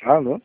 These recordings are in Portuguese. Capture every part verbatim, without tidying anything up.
Alô?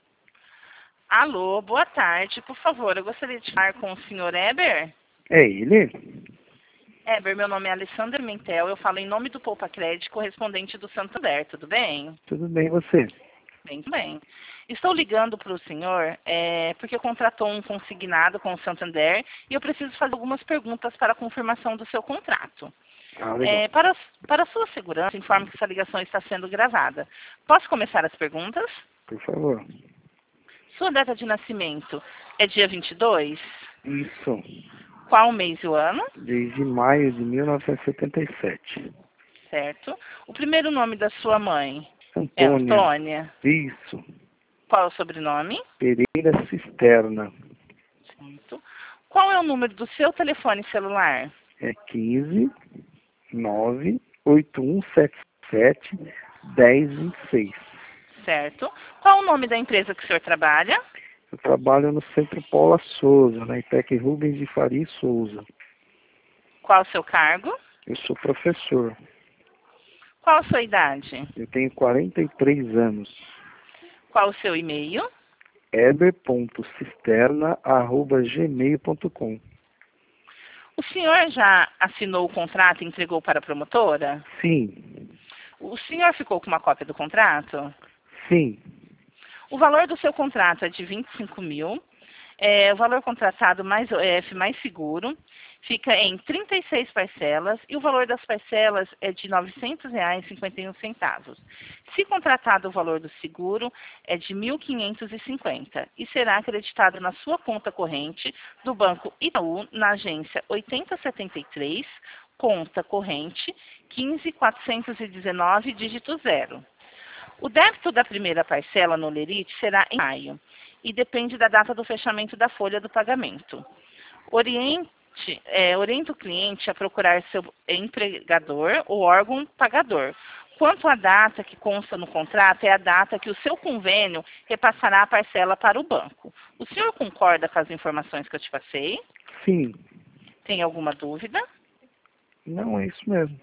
Alô, boa tarde. Por favor, eu gostaria de falar com o senhor Eber. É ele? Eber, meu nome é Alessandra Mentel, eu falo em nome do Poupa Crédito, correspondente do Santander, tudo bem? Tudo bem, e você? Bem, tudo bem. Estou ligando para o senhor é, porque contratou um consignado com o Santander e eu preciso fazer algumas perguntas para a confirmação do seu contrato. Ah, legal. É, para, para a sua segurança, informo que essa ligação está sendo gravada. Posso começar as perguntas? Por favor. Sua data de nascimento é dia vinte e dois? Isso. Qual o mês e o ano? Desde maio de mil novecentos e setenta e sete. Certo. O primeiro nome da sua mãe é Antônia. Antônia. Isso. Qual é o sobrenome? Pereira Cisterna. Certo. Qual é o número do seu telefone celular? É quinze, nove, oito um sete sete, dez vinte e seis. Certo. Qual o nome da empresa que o senhor trabalha? Eu trabalho no Centro Paula Souza, na IPEC Rubens de Faria e Souza. Qual o seu cargo? Eu sou professor. Qual a sua idade? Eu tenho quarenta e três anos. Qual o seu e-mail? eber ponto cisterna arroba gmail ponto com. O senhor já assinou o contrato e entregou para a promotora? Sim. O senhor ficou com uma cópia do contrato? Sim. O valor do seu contrato é de vinte e cinco mil. É, o valor contratado mais O F mais seguro fica em trinta e seis parcelas e o valor das parcelas é de novecentos reais e cinquenta e um centavos. Se contratado o valor do seguro é de mil quinhentos e cinquenta e será acreditado na sua conta corrente do Banco Itaú na agência oitenta setenta e três, conta corrente quinze mil quatrocentos e dezenove, dígito zero. O débito da primeira parcela no Lerite será em maio e depende da data do fechamento da folha do pagamento. Oriente, é, orienta o cliente a procurar seu empregador ou órgão pagador. Quanto à data que consta no contrato, é a data que o seu convênio repassará a parcela para o banco. O senhor concorda com as informações que eu te passei? Sim. Tem alguma dúvida? Não, é isso mesmo.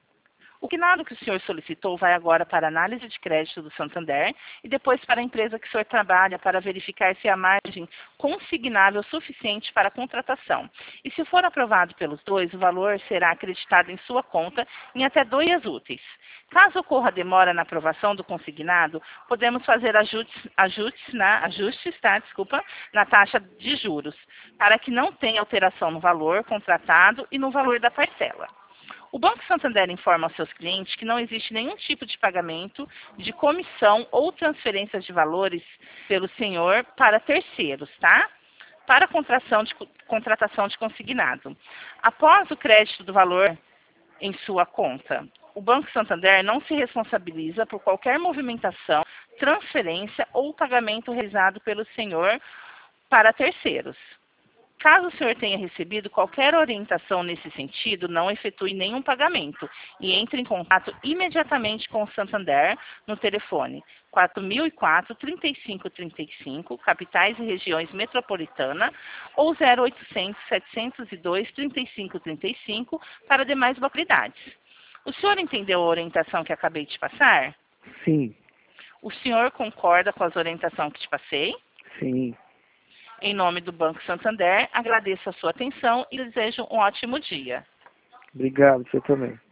O quinado que o senhor solicitou vai agora para a análise de crédito do Santander e depois para a empresa que o senhor trabalha para verificar se há margem consignável suficiente para a contratação. E se for aprovado pelos dois, o valor será acreditado em sua conta em até dois dias úteis. Caso ocorra demora na aprovação do consignado, podemos fazer ajustes, ajustes, na, ajustes tá, desculpa, na taxa de juros, para que não tenha alteração no valor contratado e no valor da parcela. O Banco Santander informa aos seus clientes que não existe nenhum tipo de pagamento de comissão ou transferência de valores pelo senhor para terceiros, tá? Para a contratação de, contratação de consignado. Após o crédito do valor em sua conta, o Banco Santander não se responsabiliza por qualquer movimentação, transferência ou pagamento realizado pelo senhor para terceiros. Caso o senhor tenha recebido qualquer orientação nesse sentido, não efetue nenhum pagamento e entre em contato imediatamente com o Santander no telefone quatro mil e quatro, trinta e cinco trinta e cinco, capitais e regiões metropolitana, ou zero oitocentos, setecentos e dois, trinta e cinco trinta e cinco para demais localidades. O senhor entendeu a orientação que acabei de passar? Sim. O senhor concorda com as orientações que te passei? Sim. Em nome do Banco Santander, agradeço a sua atenção e desejo um ótimo dia. Obrigado, você também.